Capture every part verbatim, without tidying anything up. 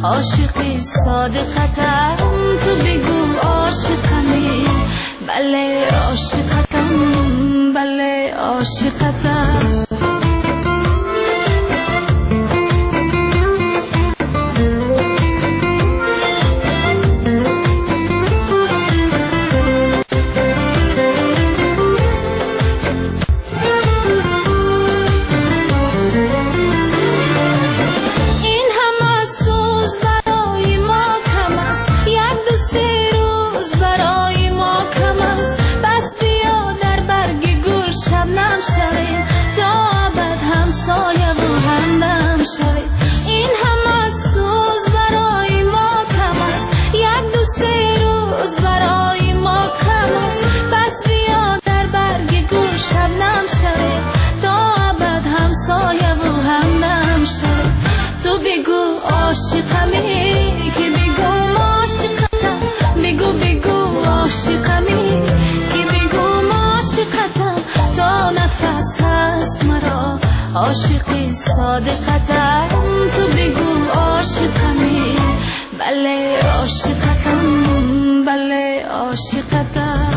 عاشقی صادقتم تو بگو عاشقمی بله عاشقتم بله عاشقتم عاشقمی که بگو عاشقتم بگو بگو عاشقمی که بگو عاشقتم تا نفس هست مرا عاشقی صادقتم تو بگو عاشقمی بله عاشقتم بله عاشقتم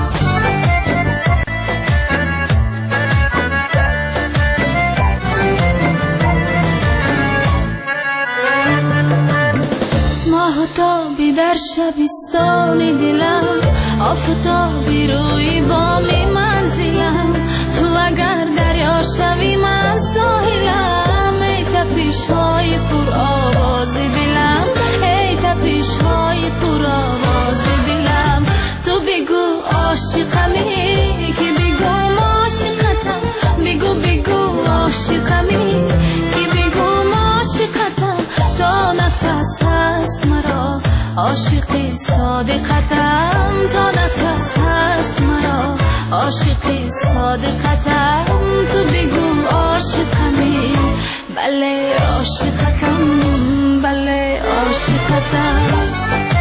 آفتابی در شبستان دلم آفتابی روی بامی منزلم تو اگر دریا شوی من ساحلم ای تپش های پر آواز دلم ای تپش های پر آواز دلم تو بگو عاشقمی که بگو عاشقتم بگو بگو عاشقمی که بگو عاشقتم تا نفس هست مرا عاشقی صادقتم تا نفس هست مرا عاشقی صادقتم تو بگو عاشقمی بله عاشقتم بله عاشقتم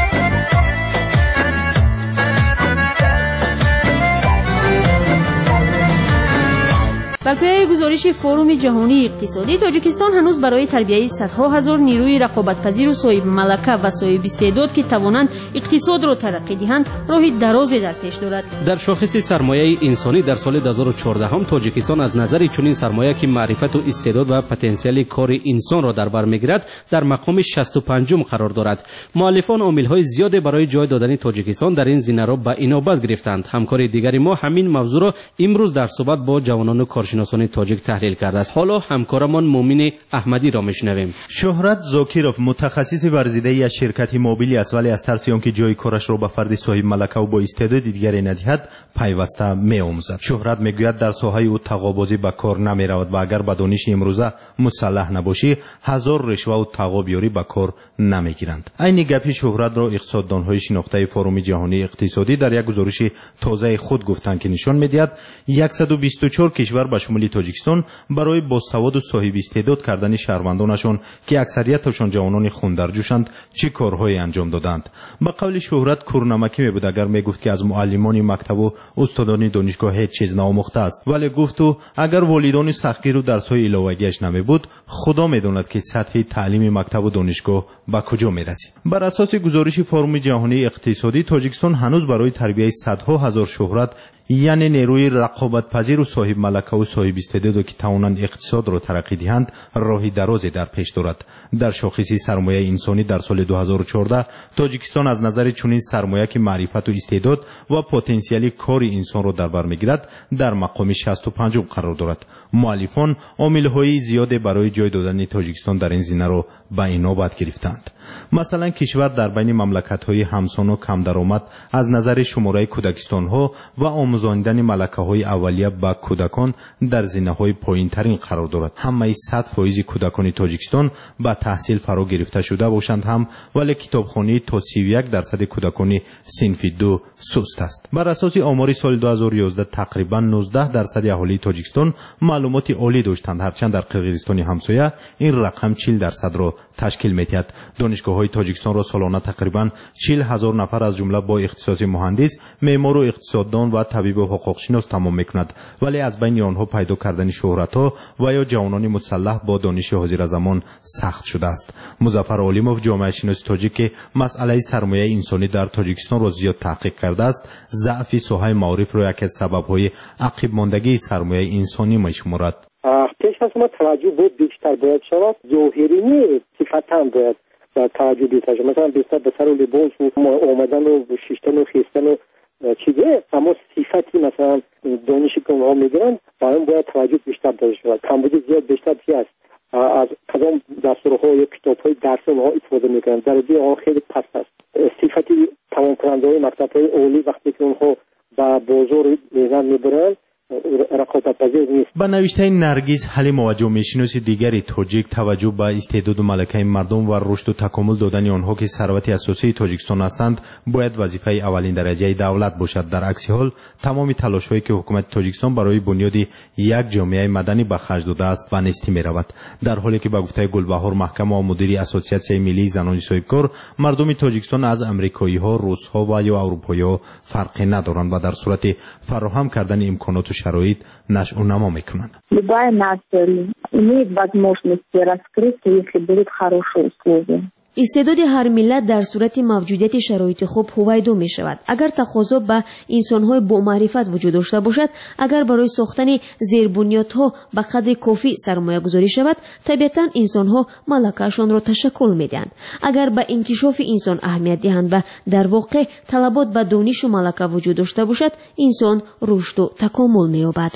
بر پایه گزارش فروم جهانی اقتصادی، تاجیکستان هنوز برای تربیت صدها هزار نیروی رقابت‌پذیر و صاحب ملکه و صاحب استعداد که توانند اقتصاد را ترقی دهند راه درازی در پیش دارد. در شاخص سرمایه انسانی در سال دو هزار و چهارده هم تاجیکستان از نظر چنین سرمایه که معرفت و استعداد و پتانسیل کار انسان را در بر میگیرد در مقام شصت و پنجم قرار دارد. مؤلفان عامل‌های زیاد برای جای دادن تاجیکستان در این زمینه را به اینابت گرفتند. همکار دیگری ما همین موضوع را امروز در صحبت با جوانان کارشناسان تاجیک تحلیل کرده است. حالا همکارمان مومن احمدی را میشنویم. شهرت زاکیروف متخصص ورزیده ای از شرکت موبیلی است، ولی از ترس آنکه جای کارش را به فرد صاحب ملکه و با استعداد دیگری ندهد پیوسته می‌آموزد. شهرت میگوید در ساحه او تقابضی به کار نمی‌رود و اگر به دانش امروزه مسلح نباشی هزار رشوه و تقابیاری به کار نمیگیرند. این گپی شهرت را اقتصاددان‌های شناخته فروم جهانی اقتصادی در یک گزارش تازه خود گفتند که نشان می‌دهد صد و بیست و چهار کشور به شمول تاجیکستان برای باسواد و صاحب استعداد کردن شهروندانشان که اکثریتشان جوانان خون‌درجوشند چه کارهایی انجام دادند. به قول شهرت کورنمکی میبود اگر میگفت که از معلمان مکتب و استادان دانشگاه هیچ چیز ناموخته است، ولی گفت و اگر والدان سختگیر و درس‌های الهویگیش نمیبود خدا میداند که سطح تعلیم مکتب و دانشگاه به کجا میرسید. بر اساس گزارش فروم جهانی اقتصادی تاجیکستان هنوز برای تربیت صدها هزار شهرت یعنی نیروی رقابت پذیر و صاحب ملکه و صاحب استعداد که توانند اقتصاد را ترقی دهند راه درازی در پیش دارد. در شاخص سرمایه انسانی در سال دو هزار و چهارده تاجیکستان از نظر چنین سرمایه که معرفت و استعداد و پتانسیل کار انسان را در بر میگیرد در مقام شصت و پنجم قرار دارد. مؤلفان عامل‌های زیاد برای جای دادن تاجیکستان در این زمینه را به اینابت گرفتند. مثلا کشور در بین مملکت‌های همسان و کم درآمد از نظر شماره کودکستان‌ها و آموزاندن ملکه‌های اولیه به کودکان در زمینه‌های پایین‌ترین قرار دارد. همه صد فیصد کودکان تاجیکستان به تحصیل فرا گرفته شده باشند هم، ولی کتابخوانی تا سی و یک درصد کودکان صنف دو سست است. بر اساس آمار سال دو هزار و یازده تقریباً نوزده درصد اهالی تاجیکستان معلومات عالی داشتند، هرچند در قرقیزستان همسایه این رقم چهل درصد را تشکیل می‌دهد. دانشگاه‌های تاجیکستان را سالانه تقریباً چهل هزار نفر از جمله با اختصاص مهندس، معمار و اقتصاددان و طبیب طبیب و حقوقشناس تمام میکند، ولی از بین آنها پیدا کردن شهرت‌ها و یا جوانان مسلح با دانش حاضر زمان سخت شده است. مظفر علیموف، جامعه شناس تاجیک که مسئله سرمایه انسانی در تاجیکستان را زیاد تحقیق کرده است، ضعف ساحه معارف را یکی از سبب‌های عقب ماندگی سرمایه انسانی می‌شمارد. پیش از ما توجه بود بیشتر باید شود، ظاهری نیست، صفتاً باید توجه بیشتر شود. مثلا بیشتر به سر و لباس و آمدن و شیشتن و خیستن و چیزه، اما صفتی مثلا دانشی که اونها میگیرن باید باید توجه بیشتر داشته شود. کمبود زیاد بیشتر چی است؟ از کدام دستورها یا کتاب‌های درس اونها استفاده میکنن، درجه آنها خیلی پست است. صفتی تمام کننده‌های مکتب‌های عالی وقتی که اونها به بازار میزن میبرن با نوشته نرگس حلیم و جامعه شناس دیگری تاجیک توجه به استعداد و ملکه مردم و رشد و تکامل دادن آنها که ثروت اساسی تاجیکستان هستند باید وظیفه اولین درجه دولت باشد. در عکس حال تمام تلاش‌هایی که حکومت تاجیکستان برای بنیاد یک جامعه مدنی به خرج داده است به نیستی می‌رود، در حالی که به گفته گلبهار محکم و مدیر اسوسیاسیون ملی زنان صاحبکار، مردم تاجیکستان از امریکایی‌ها، روس‌ها و یا اروپایی‌ها فرقی ندارند و در صورت فراهم کردن امکانات شرایط نشأ و نما میکنند. Любая нация имеет возможность раскрыться, если будет хорошие условия. استعداد هر ملت در صورت موجودیت شرایط خوب هویدا می شود. اگر تقاضا به انسان‌های با معرفت وجود داشته باشد، اگر برای ساختن زیربنیادها به قدر کافی سرمایه گذاری شود، طبیعتاً انسان‌ها ملکه‌شان را تشکل می‌دهند. اگر به انکشاف انسان اهمیت دهند و در واقع طلبات به دانش و ملکه وجود داشته باشد، انسان رشد و تکامل می‌یابد.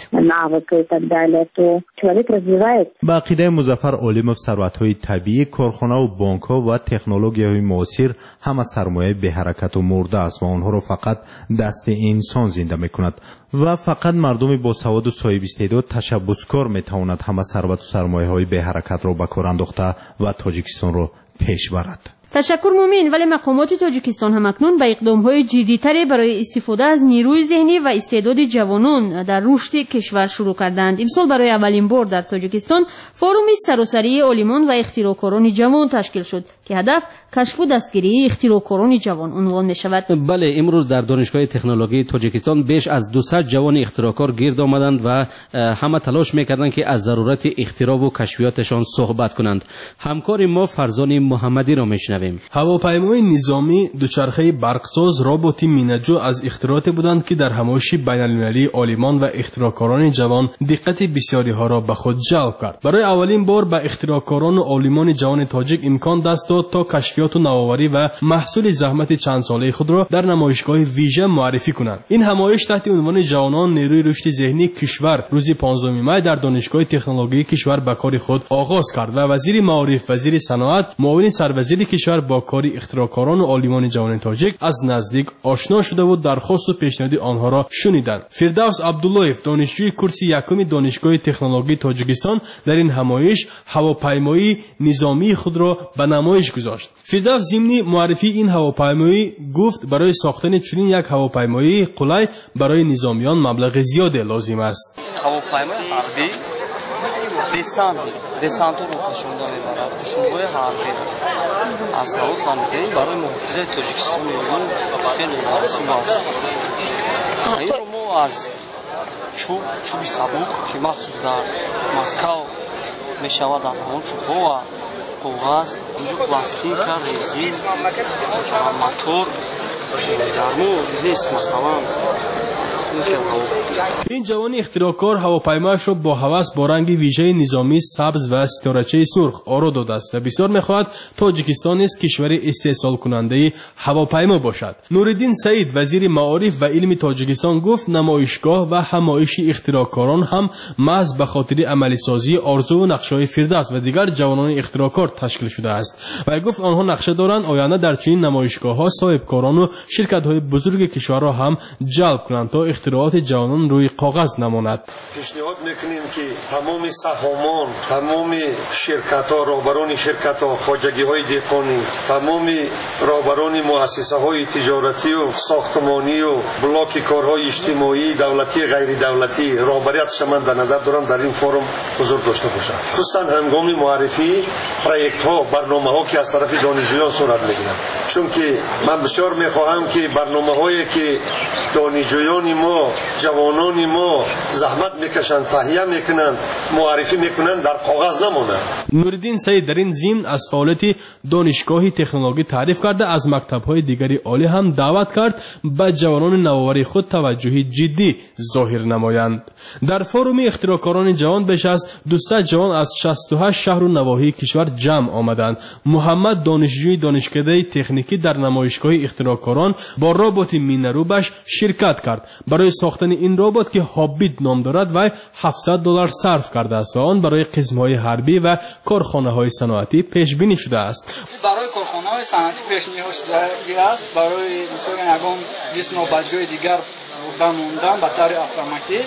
با عقیده مظفر علیموف، ثروت‌های طبیعی، کارخانه و بانک‌ها و تکنولوژی‌های معاصر همه سرمایه به حرکت و مرده است و آنها را فقط دست انسان زنده می‌کند و فقط مردم با سواد و صاحب استعداد تشبثکار می‌تواند همه ثروت و سرمایه‌های به حرکت را به کار انداخته و تاجیکستان را پیش برد. تشکر مومین. ولی مقامات تاجیکستان هم اکنون به اقدام‌های جدی‌تری برای استفاده از نیروی ذهنی و استعداد جوانان در رشد کشور شروع کردند. امسال برای اولین بار در تاجیکستان فوروم سراسری عالمان و اختراعکاران جوان تشکیل شد که هدف کشف و دستگیری اختراعکاران جوان عنوان می‌شود. بله، امروز در دانشگاه تکنولوژی تاجیکستان بیش از دویست جوان اختراعکار گرد آمدند و همه تلاش می‌کردند که از ضرورت اختراع و کشفیاتشان صحبت کنند. همکار ما فرزان محمدی را می‌شنویم. هواپیمای نظامی، دوچرخه برقساز، ربات مینجو از اختراعاتی بودند که در همایش بین‌المللی عالمان و اختراعکاران جوان دقت بسیاری ها را به خود جلب کرد. برای اولین بار به اختراعکاران و عالمان جوان تاجیک امکان دست داد تا کشفیات و نوآوری و محصول زحمت چند ساله خود را در نمایشگاه ویژه معرفی کنند. این همایش تحت عنوان جوانان نیروی رشد ذهنی کشور روز پانزدهم می در دانشگاه تکنولوژی کشور به کار خود آغاز کرد و وزیر معارف، وزیر صنعت، معاون سروزیر کشور با کار اختراعکاران و عالمان جوان تاجیک از نزدیک آشنا شده و درخواست و پیشنهاد آنها را شنیدند. فردوس عبداللهیف، دانشجوی کورس یکم دانشگاه تکنولوژی تاجیکستان، در این همایش هواپیمای نظامی خود را به نمایش گذاشت. فردوس ضمن معرفی این هواپیمای گفت برای ساختن چنین یک هواپیمای قلای برای نظامیان مبلغ زیاد لازم است. هواپیمای حربی دسانت دسانت رو نشون می‌دهد. شوبای حربی اساس آمریکایی برای محافظت تاجیکستان می‌گویند خیلی لازم است. این رو ما از چوب چوب سبک که مخصوص در مسکو می‌شود از همون چوب‌ها و کاغذ، اینجا پلاستیک، رزین، موتور گرمو نیست مثلا. این جوان اختراعکار هواپیمایش را با هوس با رنگ ویژه نظامی سبز و ستارچه سرخ آرا داده است و بسیار می‌خواهد تاجیکستان نیز کشور استحصال کننده هواپیما باشد. نورالدین سعید، وزیر معارف و علم تاجیکستان، گفت نمایشگاه و همایش اختراعکاران هم محض به خاطر عملی سازی آرزو و نقشه‌های فردوس و دیگر جوانان اختراعکار تشکیل شده است و گفت آنها نقشه دارند آینده در چنین نمایشگاه‌ها صاحبکاران و شرکت‌های بزرگ کشور را هم جلب کنند تا اختراعات جوانان روی کاغذ نماند. پیشنهاد میکنیم که تمام سهامان، تمام شرکت‌ها، رهبران شرکت‌ها، خواجگی‌های دهقانی، تمام رهبران مؤسسه‌های تجارتی و ساختمانی و بلاک کارهای اجتماعی، دولتی، غیر دولتی، رهبریتش من در نظر دارم در این فورم حضور داشته باشند. خصوصا هنگام معرفی پروژه‌ها، برنامه‌ها که از طرف دانشجویان صورت می‌گیرد. چون که من بسیار می‌خواهم که برنامه‌هایی که دانشجویان دختران ما جوانان ما زحمت میکشند تهیه میکنند معرفی میکنند در کاغذ نمونه. نوردین سید در این ضمن از فعالیت دانشگاهی تکنولوژی تعریف کرده از مکتب‌های دیگری عالی هم دعوت کرد به جوانان نوآوری خود توجهی جدی ظاهر نمایند. در فروم اختراعکاران جوان بیش از دویست جوان از شصت و هشت شهر و نواحی کشور جمع آمدند. محمد دانشجوی دانشکده تکنیکی در نمایشگاه اختراعکاران با ربات مینروبش شرکت کرد. برای ساختن این ربات که هابیت نام دارد و هفتصد دلار صرف کرده است و آن برای قسم‌های حربی و کارخانه‌های صنعتی پیش بینی شده است. برای کارخانه‌های صنعتی پیش بینی شده است. برای مثلا اگه لیست نوبت‌جوی دیگر بودن موندن به طور اتوماتیک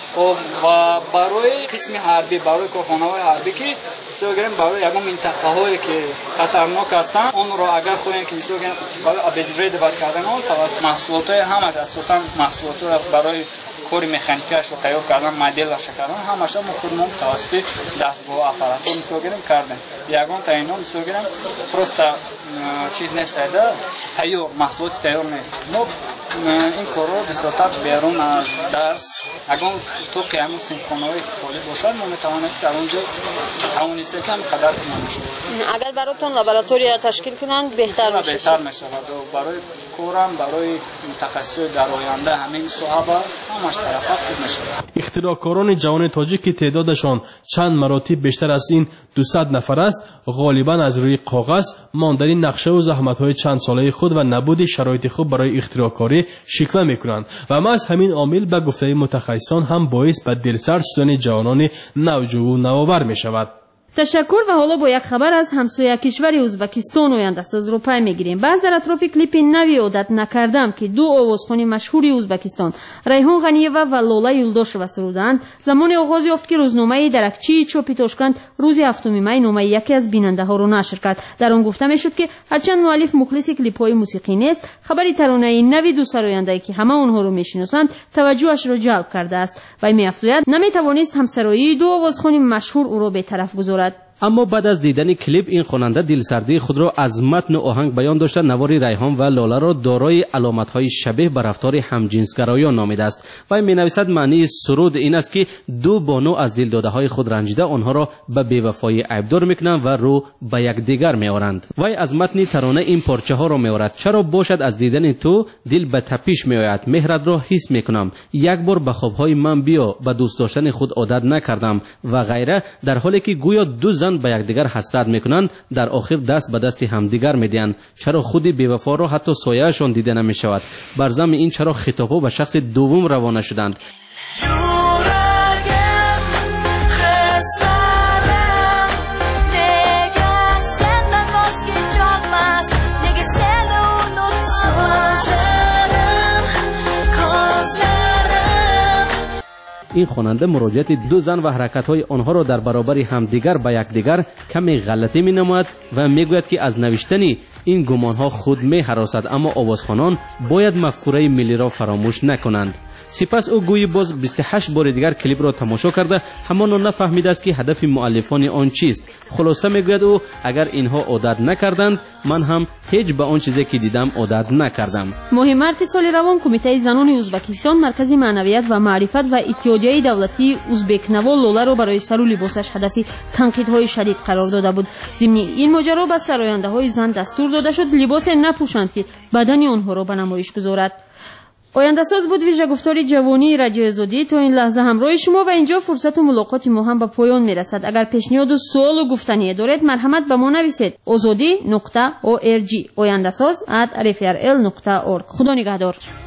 و برای قسم حربی برای کارخانه‌های حربی که استفاده برای اگه منطقه‌هایی که خطرناک هستند اون رو اگر خواهیم که مثلا برای ابزار دفاع کردن اون توسط محصولات همش اساساً محصولات برای کار مکانیکیش رو تیار کردن مدل را کردن همش ما خودمون توسط دستگاه آپارات می‌سازیم کردن یگان تا اینا می‌سازیم پروست چیز نیست تیار محصولات تیار نیست ما این کار رو به صورت بیرون از درس اگر تو قیام سیمخانه‌های خالی باشد ما می‌توانیم در اونجا توانسته کم قدر کنیم. اگر براتون لابراتوری تشکیل کنند بهتر میشه. بهتر میشه و برای کارم برای متخصص در آینده همین صحبه همش طرفات خوب میشه. اختراعکاران جوان تاجیک که تعدادشان چند مراتب بیشتر از این دویست نفر است غالبا از روی کاغذ ماندنی نقشه و زحمت‌های چند ساله خود و نبود شرایط خوب برای اختراعکاری شکوه میکنند و ما از همین عامل به گفته متخصصان هم باعث به دلسرد شدن جوانان نوجو و نوآور میشود. تشکر و حالا با یک خبر از همسایه کشور ازبکستان آینده‌ساز رو پی میگیریم. بعد در اطراف کلیپ نوی عادت نکردم که دو آوازخوان مشهور ازبکستان ریحان غنییوا و لاله یولداشова سرودند زمان آغاز یافت که روزنامه درکچی چوپی تاشکند روز هفتم می نامه یکی از بیننده ها رو نشر کرد. در آن گفته میشد که هرچند مؤلف مخلص کلیپ های موسیقی نیست خبری ترانه نوی دو سراینده که همه آنها رو میشناسند توجهش را جلب کرده است و میافزاید نمیتوانست همسرایی دو آوازخوان مشهور او را به طرف گذارد. اما بعد از دیدن کلیپ این خواننده دلسردی خود را از متن و آهنگ بیان داشته نوار ریحان و لاله را دارای علامت‌های شبیه به رفتار همجنسگرایان نامیده است و می‌نویسد معنی سرود این است که دو بانو از دلداده‌های خود رنجیده آنها را به بی‌وفایی عیبدار می‌کنند و رو به یکدیگر می‌آورند. وی از متن ترانه این پارچه ها را می‌آورد: چرا باشد از دیدن تو دل به تپش می‌آید، مهرت را حس می‌کنم، یک بار به خواب‌های من بیا، به دوست داشتن خود عادت نکردم و غیره، در حالی که گویا دو به یکدیگر حسرت میکنند در آخر دست به دست همدیگر میدهند. چرا خودی بی‌وفا را حتی سایه‌شان دیده نمیشود؟ بر ضمن این چرا خطابها به شخص دوم روانه شدند؟ این خواننده مراجعت دو زن و حرکت‌های آنها را در برابر همدیگر به یکدیگر کمی غلطی می‌نماید و میگوید که از نوشتن این گمان‌ها خود می‌هراسد، اما آوازخوانان باید مفکوره ملی را فراموش نکنند. سپس او گویی باز بیست و هشت بار دیگر کلیپ را تماشا کرده همان را نفهمیده است که هدف مؤلفان آن چیست. خلاصه میگوید او اگر اینها عادت نکردند من هم هیچ به آن چیزی که دیدم عادت نکردم. ماه مارس سال روان کمیته زنان ازبکستان مرکز معنویت و معرفت و اتحادیه دولتی ازبکنوا لاله را برای سر و لباسش هدف تنقیدهای شدید قرار داده بود. ضمن این ماجرا به سراینده‌های زن دستور داده شد لباس نپوشند که بدن آنها را به نمایش گذارد. آینده ساز بود ویژه گفتار جوانی رادیو آزادی. تا این لحظه همراه شما و اینجا فرصت و ملاقات ما هم به پایان میرسد. اگر پیشنهاد و سوال و گفتنی دارید مرحمت به ما نویسید. آزادی نقطه او ار جی آینده ساز ات ار اف ار ال نقطه اورگ. خدا نگهدار.